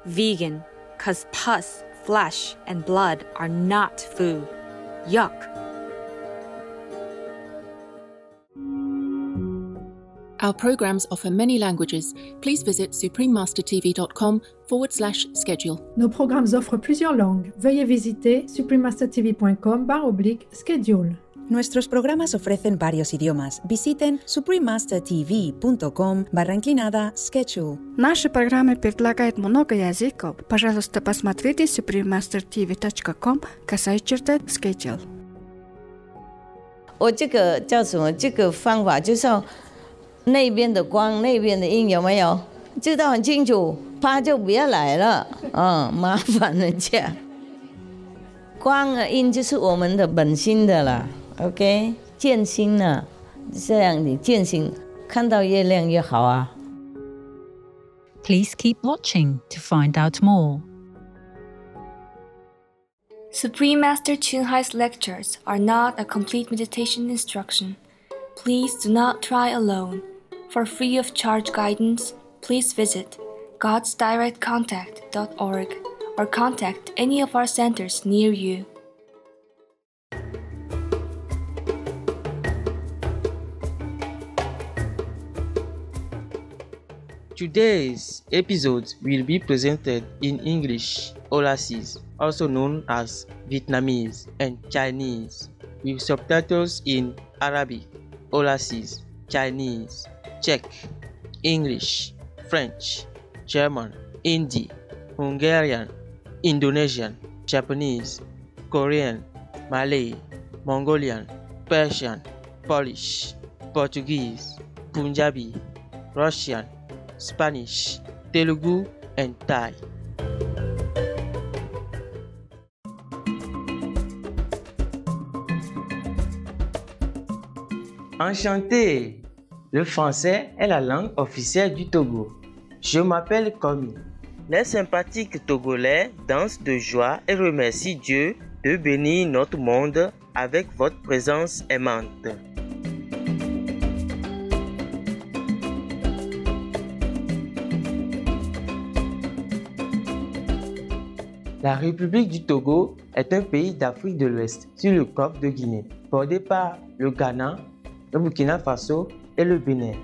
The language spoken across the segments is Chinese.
Vegan, 'cause pus, flesh, and blood are not food. Yuck. Our programs offer many languages. Please visit suprememastertv.com/schedule. Nos programmes offrent plusieurs langues. Veuillez visiter suprememastertv.com/schedule. Nuestros programas ofrecen varios idiomas. Visiten suprememastertv.com/schedule. Наши программы предлагают много языков. Пожалуйста, посмотрите suprememastertv.com/schedule. 我这个叫什么？这个方法就是要那边的光，那边的阴，有没有？知道很清楚，啪就不要来了，麻烦人家。光和阴就是我们的本心的啦 ，OK， 见心了，这样你见心，看到越亮越好啊。 Please keep watching to find out more. Supreme Master Ching Hai's lectures are not a complete meditation instruction. Please do not try alone. For free of charge guidance, please visit godsdirectcontact.org or contact any of our centers near you. Today's episode will be presented in English, Aulassis, also known as Vietnamese and Chinese, with subtitles in Arabic, Aulassis, Chinese, Czech, English, French, German, Hindi, Hungarian, Indonesian, Japanese, Korean, Malay, Mongolian, Persian, Polish, Portuguese, Punjabi, Russian, Spanish, Telugu, and Thai. Enchanté! Le français est la langue officielle du Togo. Je m'appelle Komi. Les sympathiques Togolais dansent de joie et remercient Dieu de bénir notre monde avec votre présence aimante. La République du Togo est un pays d'Afrique de l'Ouest sur le golfe de Guinée, bordé par le Ghana, le Burkina Faso et le Bénin.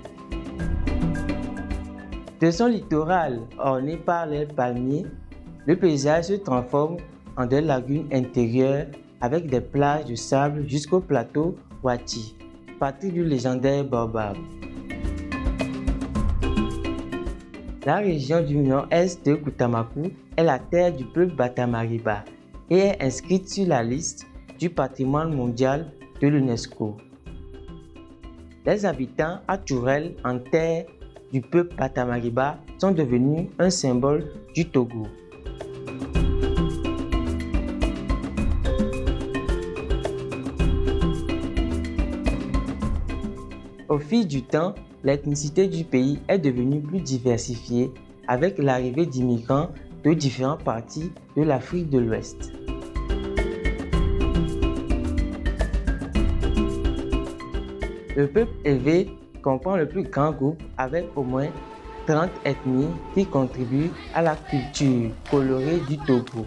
De son littoral orné par les palmiers, le paysage se transforme en des lagunes intérieures avec des plages de sable jusqu'au plateau Ouati, patrie du légendaire Baobab. La région du nord-est de Koutamakou est la terre du peuple Batamariba et est inscrite sur la liste du patrimoine mondial de l'UNESCO. Les habitants naturels en terre du peuple Batamariba sont devenus un symbole du Togo. Au fil du temps, l'ethnicité du pays est devenue plus diversifiée avec l'arrivée d'immigrants de différentes parties de l'Afrique de l'Ouest. Le peuple élevé comprend le plus grand groupe avec au moins 30 ethnies qui contribuent à la culture colorée du Togo.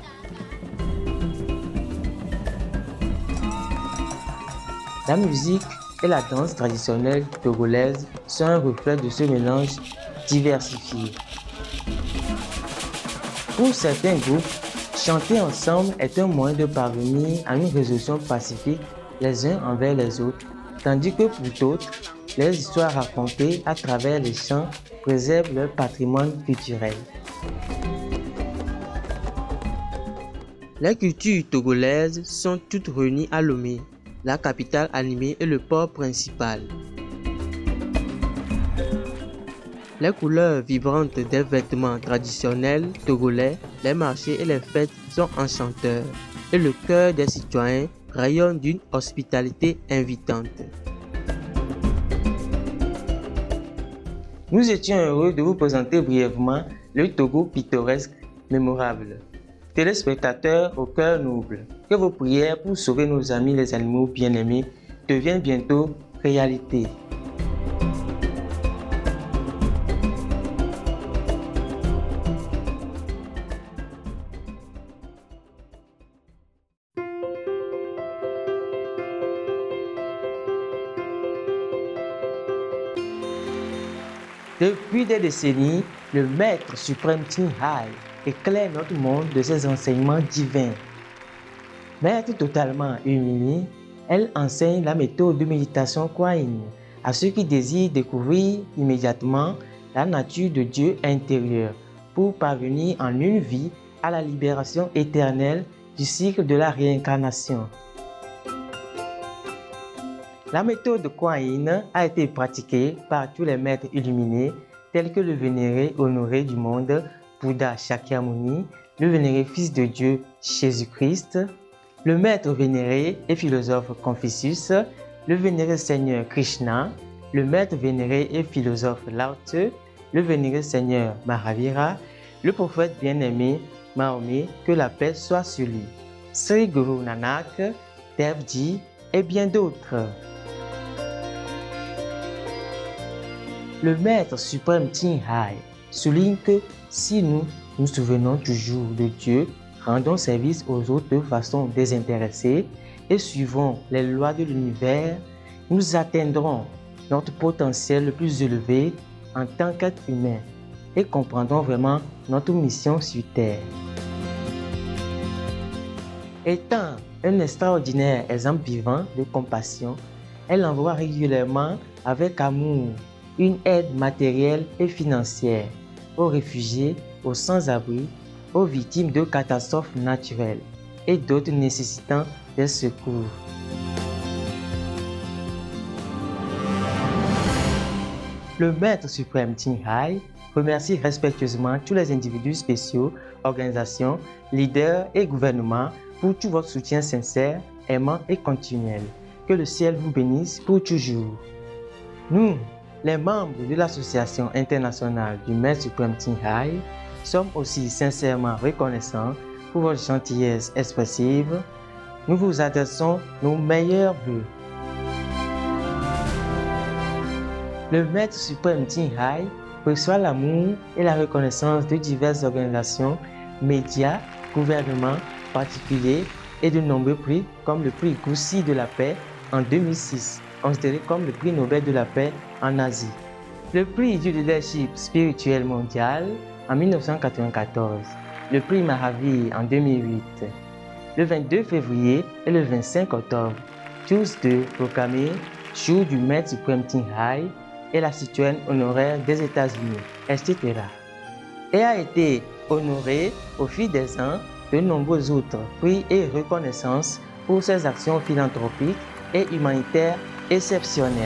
La musique et la danse traditionnelle togolaise sont un reflet de ce mélange diversifié. Pour certains groupes, chanter ensemble est un moyen de parvenir à une résolution pacifique les uns envers les autres, tandis que pour d'autres, les histoires racontées à travers les chants préservent leur patrimoine culturel. Les cultures togolaises sont toutes réunies à Lomé, la capitale animée et le port principal. Les couleurs vibrantes des vêtements traditionnels togolais, les marchés et les fêtes sont enchanteurs et le cœur des citoyens rayonne d'une hospitalité invitante. Nous étions heureux de vous présenter brièvement le Togo pittoresque mémorable. Téléspectateurs au cœur noble, que vos prières pour sauver nos amis les animaux bien-aimés deviennent bientôt réalité. Depuis des décennies, le Maître suprême Ching Hai éclaire notre monde de ses enseignements divins. Maître totalement humilié, elle enseigne la méthode de méditation Kuan Yin à ceux qui désirent découvrir immédiatement la nature de Dieu intérieur pour parvenir en une vie à la libération éternelle du cycle de la réincarnation. La méthode Kuan Yin a été pratiquée par tous les maîtres illuminés tels que le vénéré honoré du monde Bouddha Shakyamuni, le vénéré Fils de Dieu Jésus-Christ, le maître vénéré et philosophe Confucius, le vénéré Seigneur Krishna, le maître vénéré et philosophe Lao Tzu, le vénéré Seigneur Mahavira, le prophète bien-aimé Mahomet, que la paix soit sur lui, Sri Guru Nanak, Dev Ji et bien d'autres. Le maître suprême Ching Hai souligne que si nous nous souvenons toujours de Dieu, rendons service aux autres de façon désintéressée et suivons les lois de l'univers, nous atteindrons notre potentiel le plus élevé en tant qu'être humain et comprendrons vraiment notre mission sur Terre. Étant un extraordinaire exemple vivant de compassion, elle envoie régulièrement avec amour une aide matérielle et financière aux réfugiés, aux sans-abri, aux victimes de catastrophes naturelles et d'autres nécessitant des secours. Le Maître suprême Ching Hai remercie respectueusement tous les individus spéciaux, organisations, leaders et gouvernements pour tout votre soutien sincère, aimant et continuel. Que le ciel vous bénisse pour toujours. Nous, les membres de l'Association internationale du Maître suprême Ching Hai, sommes aussi sincèrement reconnaissants pour votre gentillesse expressive. Nous vous adressons nos meilleurs vœux. Le Maître suprême Ching Hai reçoit l'amour et la reconnaissance de diverses organisations, médias, gouvernements, particuliers et de nombreux prix comme le prix Goussi de la paix en 2006, considéré comme le prix Nobel de la paix en Asie, le prix du leadership spirituel mondial en 1994, le prix Mahavir en 2008, le 22 février et le 25 octobre, tous deux proclamés jour du Maître suprême Ching Hai et la citoyenne honoraire des États-Unis, etc. Et a été honorée au fil des ans de nombreux autres prix et reconnaissances pour ses actions philanthropiques et humanitaires exceptionnelles.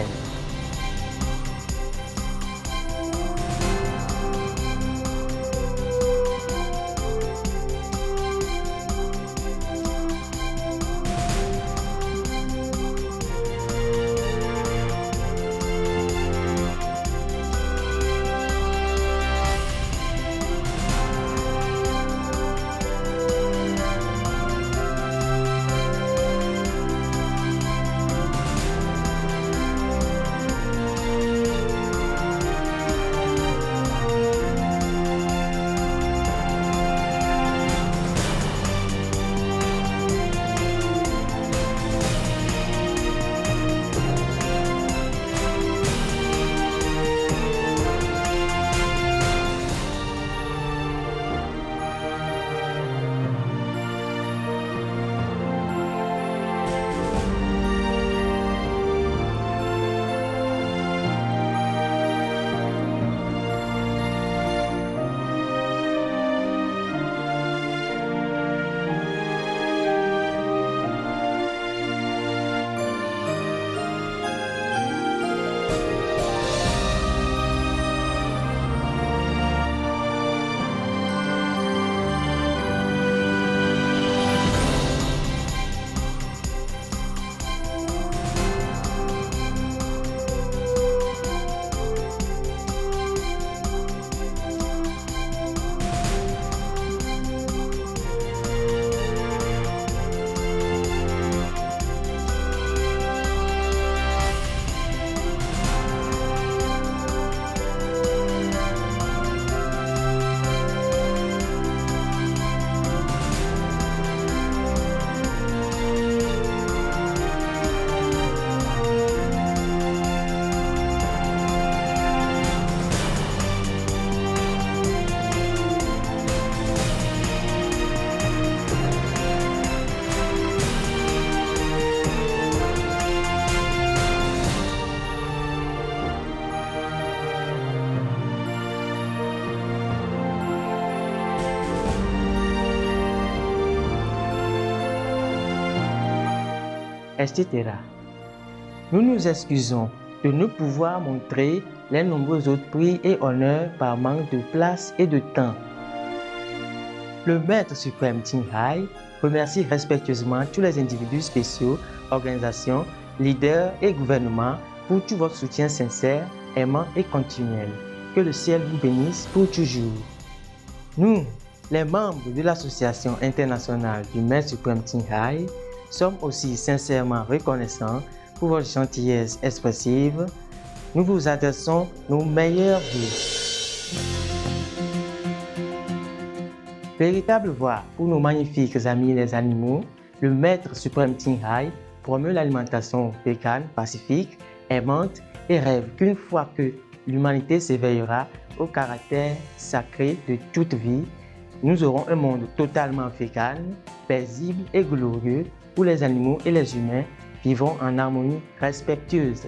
etc. Nous nous excusons de ne pouvoir montrer les nombreux autres prix et honneurs par manque de place et de temps. Le Maître suprême Ching Hai remercie respectueusement tous les individus spéciaux, organisations, leaders et gouvernements pour tout votre soutien sincère, aimant et continuel. Que le ciel vous bénisse pour toujours. Nous, les membres de l'Association internationale du Maître suprême Ching Hai, sommes aussi sincèrement reconnaissants pour votre gentillesse expressive. Nous vous adressons nos meilleurs vœux. Véritable voix pour nos magnifiques amis les animaux, le Maître suprême Ching Hai promeut l'alimentation végane, pacifique, aimante et rêve qu'une fois que l'humanité s'éveillera au caractère sacré de toute vie, nous aurons un monde totalement végane, paisible et glorieux où les animaux et les humains vivront en harmonie respectueuse.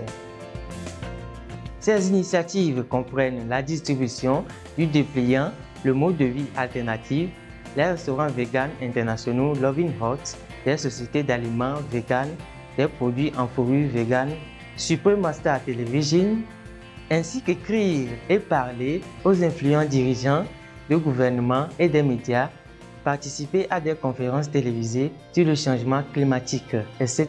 Ces initiatives comprennent la distribution du dépliant, le mode de vie alternatif, les restaurants véganes internationaux Loving Hearts, des sociétés d'aliments véganes, des produits en fourrure végane, Supreme Star Television, ainsi qu'écrire et parler aux influents dirigeants de gouvernements et des médias, participer à des conférences télévisées sur le changement climatique, etc.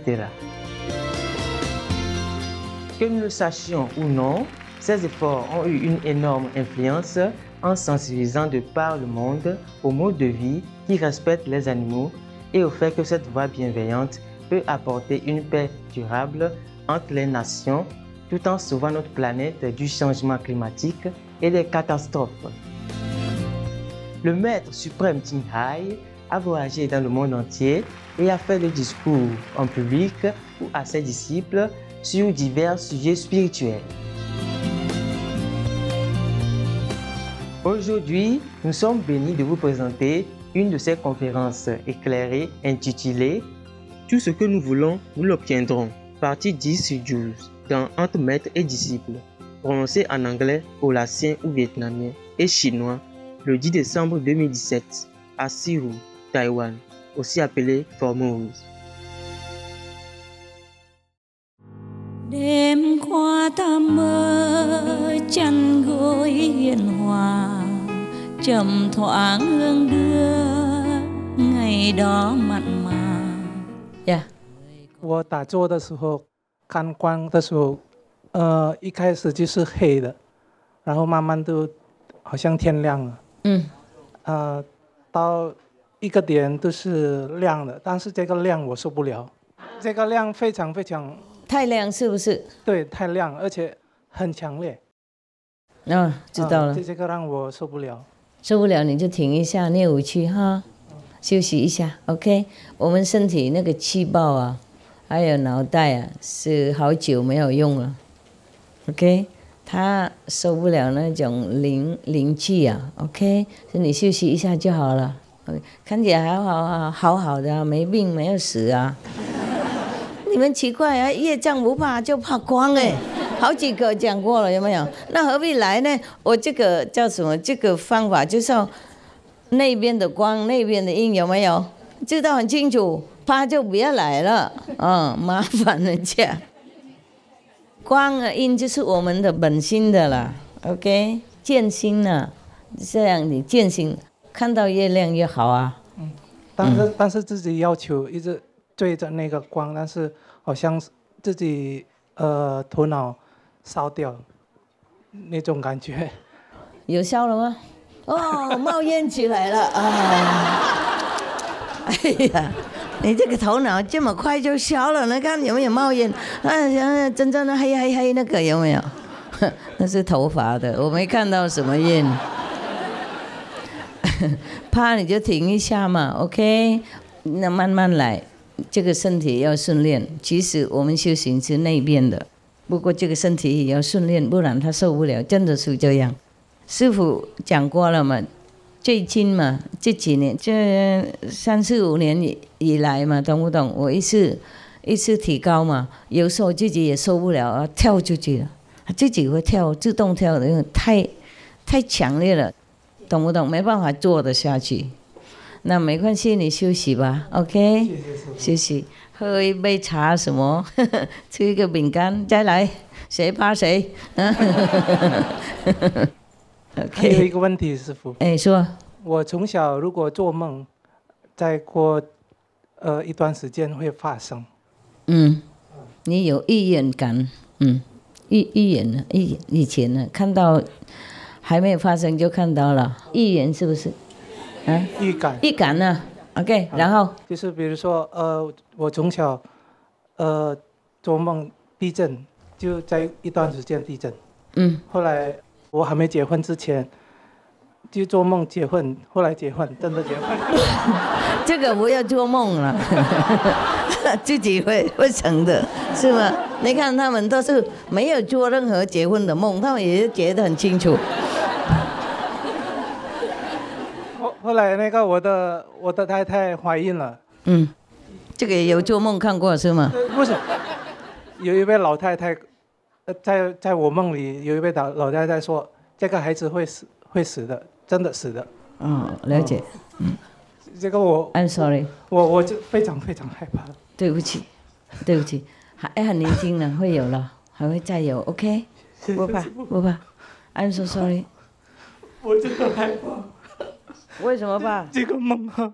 Que nous le sachions ou non, ces efforts ont eu une énorme influence en sensibilisant de par le monde au mode de vie qui respecte les animaux et au fait que cette voie bienveillante peut apporter une paix durable entre les nations tout en sauvant notre planète du changement climatique et des catastrophes. Le Maître suprême Ching Hai a voyagé dans le monde entier et a fait des discours en public ou à ses disciples sur divers sujets spirituels. Aujourd'hui, nous sommes bénis de vous présenter une de ces conférences éclairées intitulée « Tout ce que nous voulons, nous l'obtiendrons », partie 10 sur 12, dans Entre maître et disciple, prononcée en anglais, aulacien ou vietnamien et chinois, le 10 décembre 2017, à Sihu, Taïwan, aussi appelé Formose. Đêm qua ta mơ chăn gối hiền hòa, trầm thoáng hương đưa ngày đó mặn mà. Yeah. 我打坐的时候，看光的时候，一开始就是黑的，然后慢慢都好像天亮了。到一个点都是亮的，但是这个亮我受不了，这个亮非常非常。 太亮是不是？ 对，太亮，而且很强烈。 知道了。 这个让我受不了。 受不了你就停一下，练武器哈，休息一下。OK， 我们身体那个气泡啊，还有脑袋啊，是好久没有用了。OK， 他受不了那种灵气啊。OK， 所以你休息一下就好了。OK， 看起来还好的啊，没病没有死啊。 你们奇怪啊，业障不怕就怕光哎，好几个讲过了有没有？那何必来呢？我这个叫什么？这个方法就是要那边的光，那边的阴有没有？知道很清楚，怕就不要来了，麻烦人家。光啊阴就是我们的本心的啦 ，OK， 见心啊，这样你见心，看到越亮越好啊。 但是自己要求一直。 对着那个光，但是好像自己头脑烧掉那种感觉。 有烧了吗？哦，冒烟起来了啊！哎呀，你这个头脑这么快就烧了，你看有没有冒烟？真正的黑那个有没有？那是头发的，我没看到什么烟。怕你就停一下嘛 ，OK？ 那慢慢来。 这个身体要训练，其实我们修行是内边的，不过这个身体也要训练，不然他受不了，真的是这样。师父讲过了嘛，最近嘛，这几年，这3、4、5年以来嘛，懂不懂？我一次提高嘛，有时候自己也受不了啊，跳出去了，自己会跳，自动跳的，因为太强烈了，懂不懂？没办法做得下去。 那没关系，你休息吧 ，OK？ 谢谢师父。 休息，喝一杯茶什么，吃一个饼干，再来，谁怕谁？ 还有一个问题，师父。 哎，说。 我从小如果做梦，再过一段时间会发生。 你有预言感，预言了，以前呢看到还没有发生就看到了，预言是不是？啊？预感呢 ？OK， 然后就是比如说我从小做梦地震，就在一段时间地震。后来我还没结婚之前。就做梦结婚，后来结婚，真的结婚。 这个不要做梦了，自己会成的，是吗？你看他们都是没有做任何结婚的梦，他们也觉得很清楚。 后来那个我的太太怀孕了。 这个也有做梦看过是吗？ 不是，有一位老太太，在我梦里有一位老太太说，这个孩子会死的。真的死的。 了解。 这个我 I'm sorry， 我就非常非常害怕。 对不起，还很年轻呢，会有了，还会再有 ，OK？ 不怕。I'm so sorry。 我真的害怕。 为什么怕？ 这个梦啊。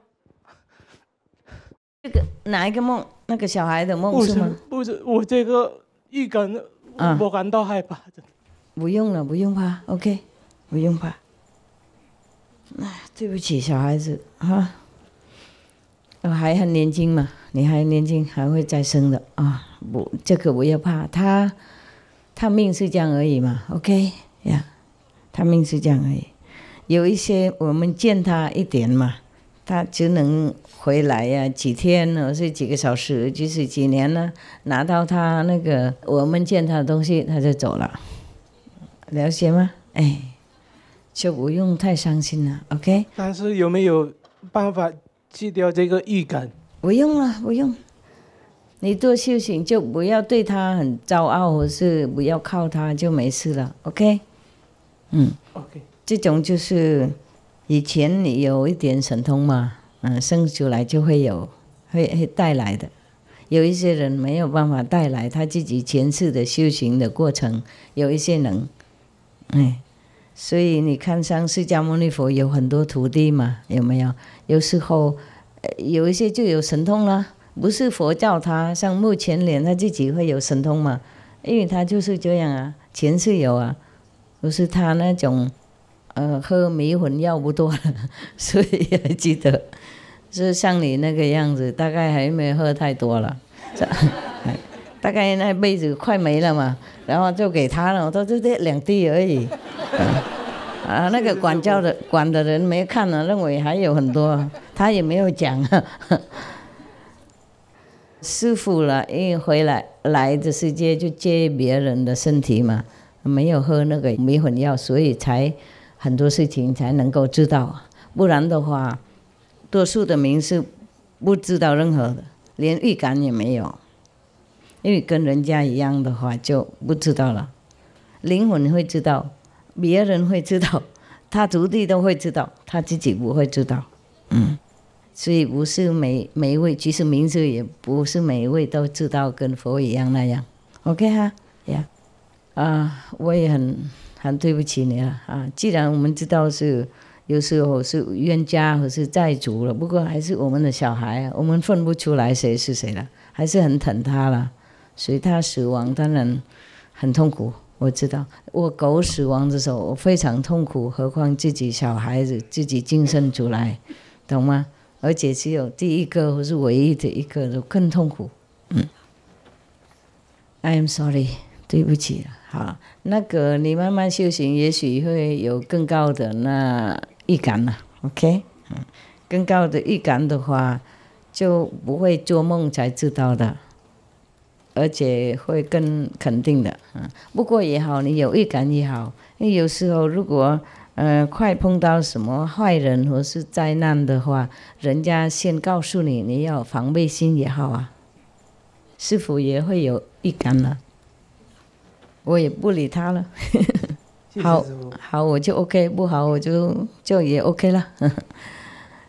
这个哪一个梦？那个小孩的梦是吗？ 不是，我这个预感，我感到害怕。 不用了，不用怕 ，OK？ 不用怕。对不起，小孩子啊，还很年轻嘛，你还年轻，还会再生的啊！不，这个不要怕，他命是这样而已嘛 ，OK 呀，他命是这样而已。有一些我们见他一点嘛，他只能回来呀，几天或是几个小时，就是几年呢，拿到他那个我们见他的东西，他就走了，了解吗？哎。就不用太伤心了 ，OK？ 但是有没有办法去掉这个预感？ 不用了，不用。你多修行就不要对他很骄傲，或是不要靠他就没事了 ，OK？ OK。 这种就是以前你有一点神通嘛，生出来就会有，会带来的。有一些人没有办法带来，他自己前世的修行的过程，有一些能，所以你看像释迦牟尼佛有很多徒弟嘛，有没有？有时候有一些就有神通啦，不是佛教他，像目前连他自己会有神通嘛，因为他就是这样啊，前世有啊，不是他那种喝迷魂药不多了，所以还记得，是像你那个样子，大概还没喝太多了，大概那辈子快没了嘛，然后就给他了，都这2滴而已。那个管的人没看了，认为还有很多，他也没有讲。师父了，因为回来的世界就接别人的身体嘛，没有喝那个迷魂药，所以才很多事情才能够知道，不然的话，多数的民是不知道任何的，连预感也没有，因为跟人家一样的话就不知道了。灵魂会知道，别人会知道，他徒弟都会知道，他自己不会知道。所以不是每一位，其实名字也不是每一位都知道，跟佛一样那样。OK 哈呀，我也很对不起你了啊。既然我们知道是有时候是冤家或是债主了，不过还是我们的小孩啊，我们分不出来谁是谁了，还是很疼他了。所以他死亡当然很痛苦，我知道。我狗死亡的时候我非常痛苦，何况自己小孩子自己精生出来，懂吗？而且只有第一个或是唯一的一个就更痛苦。I am sorry， 对不起了。好，那个你慢慢修行，也许会有更高的那预感了。OK， 更高的预感的话，就不会做梦才知道的，而且会更肯定的。不过也好，你有预感也好，因为有时候如果快碰到什么坏人或是灾难的话，人家先告诉你，你要防备心也好啊。师父也会有预感了，我也不理他了。好，我就 OK， 不好我就也 OK 了。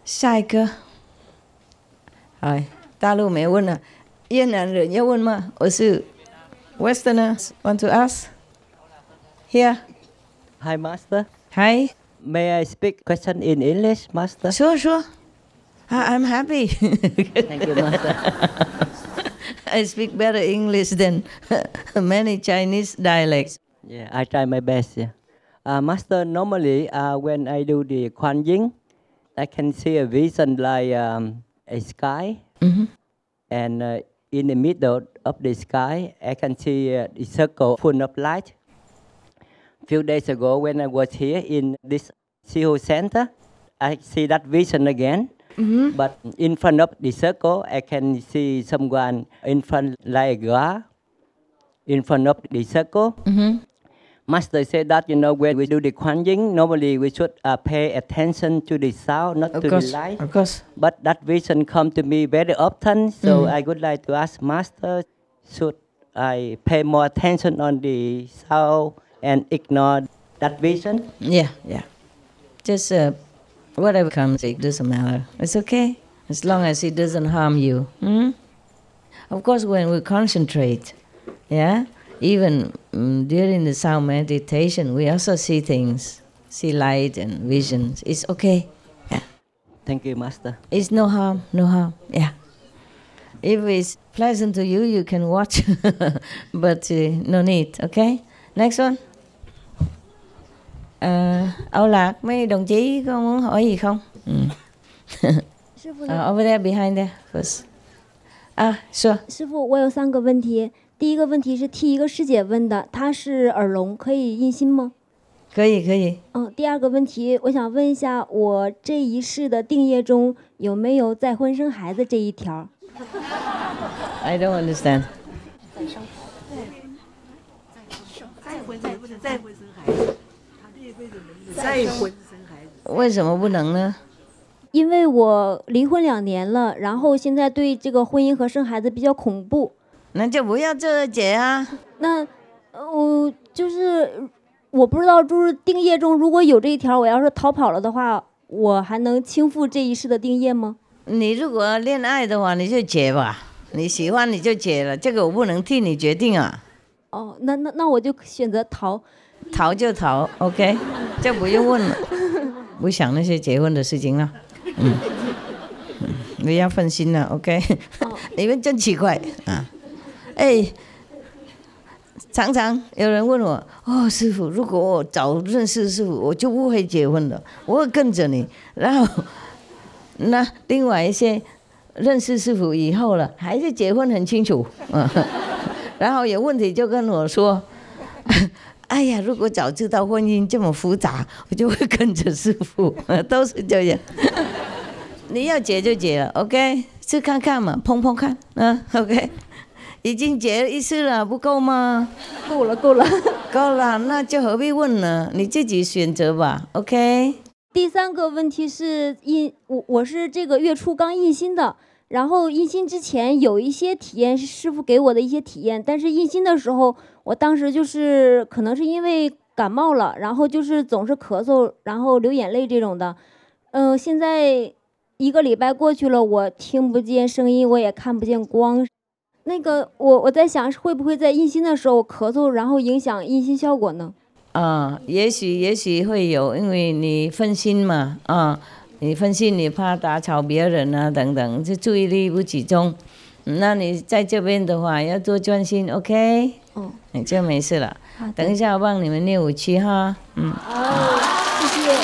下一个，哎，大陆没问了，越南人要问吗？我是 Westerners want to ask here. Hi, Master. Hi. May I speak question in English, Master? Sure. I'm happy. Thank you, Master. I speak better English than many Chinese dialects. Yeah, I try my best. Yeah. Master, normally when I do the Kuan Yin, I can see a vision like a sky, and in the middle of the sky, I can see a circle full of light. Few days ago, when I was here in this Siho Center, I see that vision again. But in front of the circle, I can see someone in front like a glass in front of the circle. Master said that, when we do the Kuan Yin, normally we should pay attention to the sound, not to the light. Of course. But that vision come to me very often, so I would like to ask Master, should I pay more attention on the sound and ignore that vision? Yeah. Just whatever comes, it doesn't matter. It's okay, as long as it doesn't harm you. Of course, when we concentrate, even during the sound meditation, we also see things, see light and visions. It's okay. Yeah. Thank you, Master. It's no harm. Yeah. If it's pleasant to you, you can watch, but no need. Okay. Next one. Âu Lạc, mấy đồng chí có muốn hỏi gì không? Over there, behind there, first. Sure. 师父，我有3个问题。第一个问题是替一个师姐问的，她是耳聋，可以印心吗？ 可以。 第二个问题，我想问一下，我这一世的定业中有没有再婚生孩子这一条？ I don't understand. 为什么不能呢？ 因为我离婚2年了，然后现在对这个婚姻和生孩子比较恐怖。 那就不要这结啊。 那就是我不知道，就是定业中如果有这一条，我要是逃跑了的话，我还能倾覆这一世的定业吗？ 你如果恋爱的话，你就结吧，你喜欢你就结了，这个我不能替你决定啊。 那我就选择逃就逃 ，OK， 就不用问了，不想那些结婚的事情了。不要分心了 ，OK？ 你们真奇怪啊！常常有人问我，师父，如果我早认识师父，我就不会结婚了，我会跟着你。然后，那另外一些认识师父以后了，还是结婚很清楚，然后有问题就跟我说。哎呀，如果早知道婚姻这么复杂，我就会跟着师父，都是这样。你要结就结了 ，OK， 试看看嘛，碰碰看，OK。已经结了1次了，不够吗？ 够了， 够了，那就何必问呢？你自己选择吧 ，OK。 第3个问题是我是这个月初刚印心的，然后印心之前有一些体验是师父给我的一些体验，但是印心的时候，我当时就是可能是因为感冒了，然后就是总是咳嗽，然后流眼泪这种的。现在1个礼拜过去了，我听不见声音，我也看不见光。那个我在想，会不会在印心的时候咳嗽，然后影响印心效果呢？ 也许会有，因为你分心嘛，你分心，你怕打扰别人啊等等，就注意力不集中。那你在这边的话要多专心 ，OK？ 你就没事了。等一下我帮你们念武器哈。 谢谢。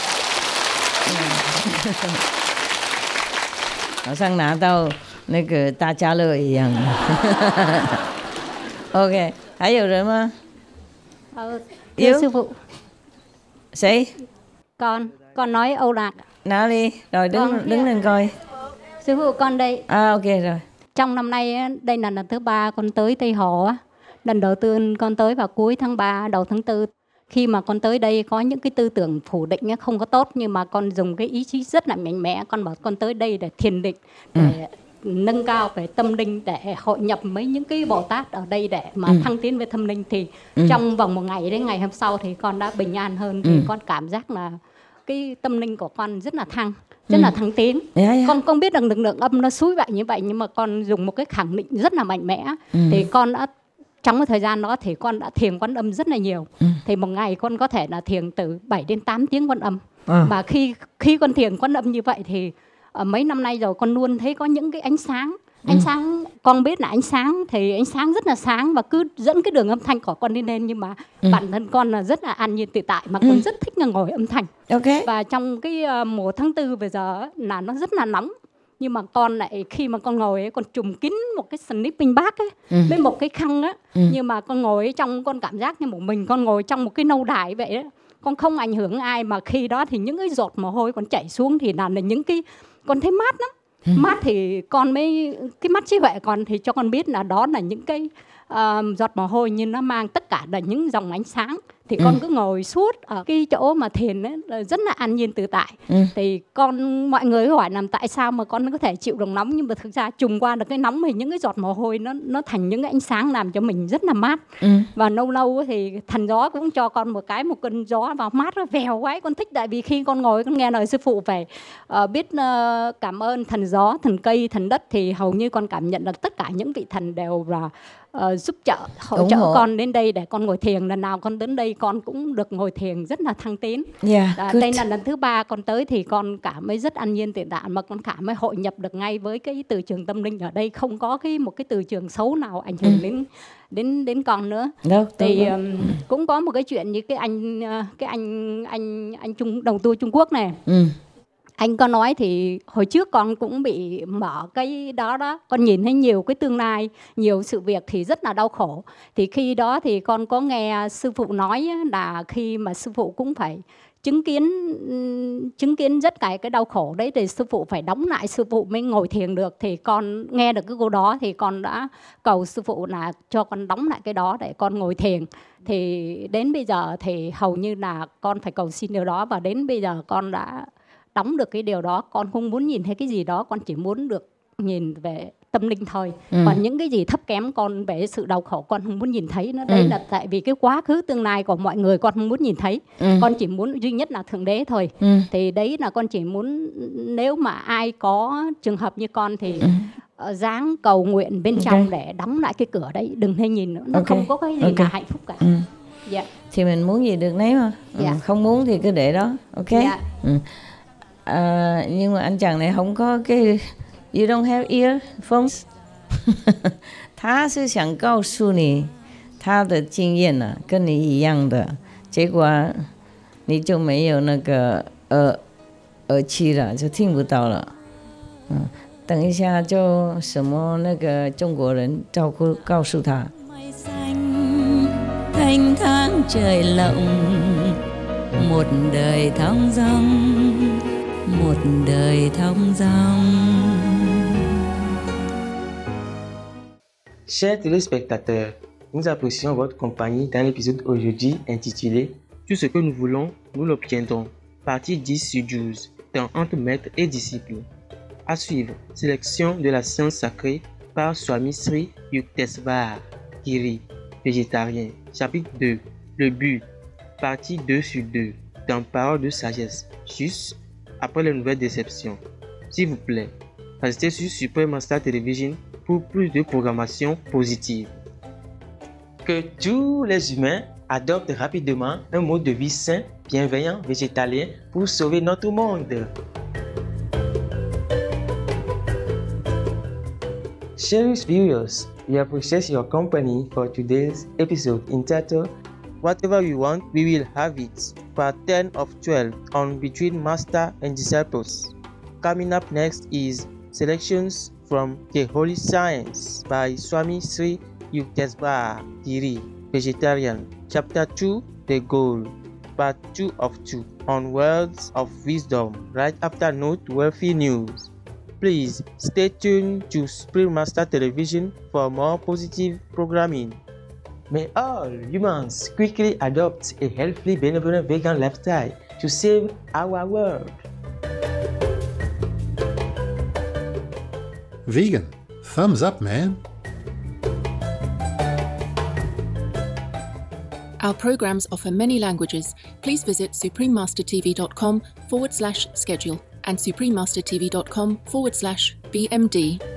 好像拿到那个大家乐一样。OK， 还有人吗？ 有师父。 谁？ Con nói Âu Lạc. Nào đi, rồi đứng lên coi. Sư phụ con đây. Ok rồi. Trong năm nay đây là lần thứ 3 con tới Tây Hồ á. Lần đầu tiên con tới vào cuối tháng 3, đầu tháng 4. Khi mà con tới đây có những cái tư tưởng phủ định không có tốt, nhưng mà con dùng cái ý chí rất là mạnh mẽ. Con bảo con tới đây để thiền định, để nâng cao về tâm linh, để hội nhập mấy những cái Bồ Tát ở đây để mà thăng tiến về tâm linh. Thì trong vòng 1 ngày đến ngày hôm sau thì con đã bình an hơn. Thì con cảm giác là cái tâm linh của con rất là thăng. rất là thăng tiến. Con biết rằng lực lượng âm nó xúi vậy như vậy, nhưng mà con dùng một cái khẳng định rất là mạnh mẽ. Thì con đã trong cái thời gian đó thì con đã thiền Quan Âm rất là nhiều. Thì một ngày con có thể là thiền từ 7 đến 8 tiếng Quan Âm. Và khi con thiền Quan Âm như vậy thì mấy năm nay rồi con luôn thấy có những cái ánh sáng. Ánh sáng, con biết là ánh sáng thì ánh sáng rất là sáng và cứ dẫn cái đường âm thanh của con đi lên, nhưng mà bản thân con là rất là an nhiên tự tại, mà con rất thích ngồi âm thanh. Và trong cái mùa tháng 4 bây giờ là nó rất là nóng, nhưng mà con lại khi mà con ngồi ấy, con trùm kín một cái sleeping bag ấy, với một cái khăn á, nhưng mà con ngồi ấy trong, con cảm giác như một mình con ngồi trong một cái lâu đài vậy đó. Con không ảnh hưởng ai, mà khi đó thì những cái giọt mồ hôi con chảy xuống thì là những cái, con thấy mát lắm. Mát thì con mới, cái mắt trí huệ con thì cho con biết là đó là những cái giọt mồ hôi, nhưng nó mang tất cả là những dòng ánh sáng. Thì con cứ ngồi suốt ở cái chỗ mà thiền ấy, rất là an nhiên tự tại. Thì mọi người hỏi làm tại sao mà con có thể chịu được nóng, nhưng mà thực ra trùng qua được cái nóng thì những cái giọt mồ hôi nó thành những cái ánh sáng làm cho mình rất là mát. Và lâu lâu thì thần gió cũng cho con một cơn gió vào mát, nó vèo quá, con thích. Tại vì khi con ngồi con nghe lời sư phụ về biết cảm ơn thần gió, thần cây, thần đất, thì hầu như con cảm nhận là tất cả những vị thần đều là giúp hỗ trợ con đến đây để con ngồi thiền. Lần nào con đến đây con cũng được ngồi thiền rất là thăng tiến. Đây là lần thứ 3 con tới thì con cảm thấy rất an nhiên tự tại, mà con cảm thấy hội nhập được ngay với cái từ trường tâm linh ở đây, không có một cái từ trường xấu nào ảnh hưởng đến con nữa. Thì cũng có một cái chuyện như cái anh đồng tu Trung Quốc này. Anh có nói thì hồi trước con cũng bị mở cái đó, con nhìn thấy nhiều cái tương lai, nhiều sự việc thì rất là đau khổ. Thì khi đó thì con có nghe sư phụ nói là khi mà sư phụ cũng phải chứng kiến rất cái đau khổ đấy, thì sư phụ phải đóng lại, sư phụ mới ngồi thiền được. Thì con nghe được cái câu đó thì con đã cầu sư phụ là cho con đóng lại cái đó để con ngồi thiền. Thì đến bây giờ thì hầu như là con phải cầu xin điều đó, và đến bây giờ con đã đóng được cái điều đó. Con không muốn nhìn thấy cái gì đó, con chỉ muốn được nhìn về tâm linh thôi. Còn những cái gì thấp kém con về sự đau khổ con không muốn nhìn thấy nữa. Đấy là tại vì cái quá khứ tương lai của mọi người con không muốn nhìn thấy. Con chỉ muốn duy nhất là Thượng Đế thôi. Thì đấy là con chỉ muốn, nếu mà ai có trường hợp như con thì dáng cầu nguyện bên trong để đóng lại cái cửa đấy, đừng hay nhìn nữa. Nó không có cái gì là hạnh phúc cả. Thì mình muốn gì được nấy mà. Không muốn thì cứ để đó. Nhưng mà anh chàng này không có cái you don't have earphones 他是想告诉你他的经验啊跟你一样的结果你就没有那个耳机了就听不到了等一下就什么那个中国人照顾告诉他 thanh tháng trời lộng một đời thong dong một đời thong dong. Chers téléspectateurs, nous apprécions votre compagnie dans l'épisode aujourd'hui intitulé Tout ce que nous voulons, nous l'obtiendrons. Partie 10 sur 12, temps entre maître et disciple. À suivre, sélection de la science sacrée par Swami Sri Yukteswar Giri, végétarien. Chapitre 2, le but. Partie 2 sur 2, temps parole de sagesse. Juste après les nouvelles déceptions. S'il vous plaît, restez sur Supreme Star Television pour plus de programmation positive. Que tous les humains adoptent rapidement un mode de vie sain, bienveillant, végétalien pour sauver notre monde. Cherished viewers, we appreciate your company for today's episode entitled Whatever we want, we will have it. Part 10 of 12 on Between Master and Disciples. Coming up next is selections from The Holy Science by Swami Sri Yukteswar Giri, Vegetarian. Chapter 2, The Goal. Part 2 of 2 on Words of Wisdom right after noteworthy news. Please stay tuned to Supreme Master Television for more positive programming. May all humans quickly adopt a healthy, benevolent vegan lifestyle to save our world. Vegan, thumbs up, man. Our programs offer many languages. Please visit suprememastertv.com/schedule. and suprememastertv.com/BMD.